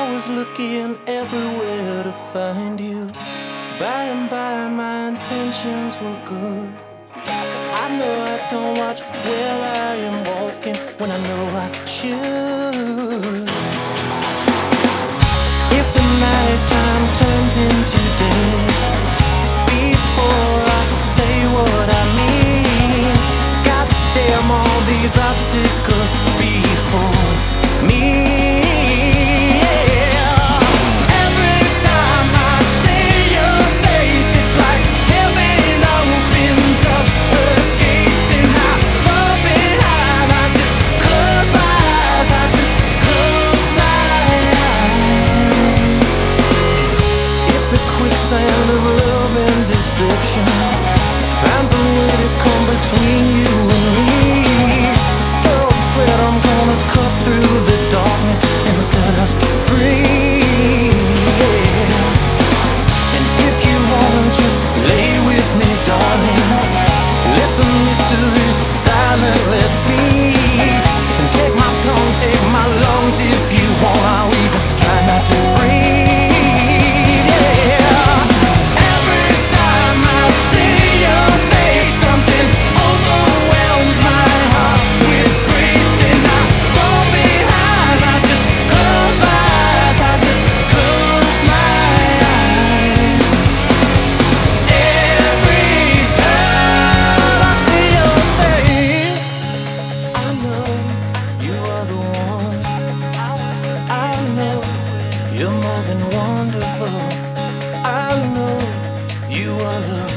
was looking everywhere to find you. By and by, my intentions were good. I know I don't watch where I am walking when I know I should. If the nighttime turns into day, before I say what I mean, goddamn all these obstacles before me. Sand of love and deception finds a way to come between you and me. Oh, I'm afraid I'm gonna cut through the darkness and set us free. Yeah. And if you wanna just lay with me, darling, let the mystery silently speak. And take my tongue, take my lungs if you want. I'll even try not to breathe. You're more than wonderful. I know you are the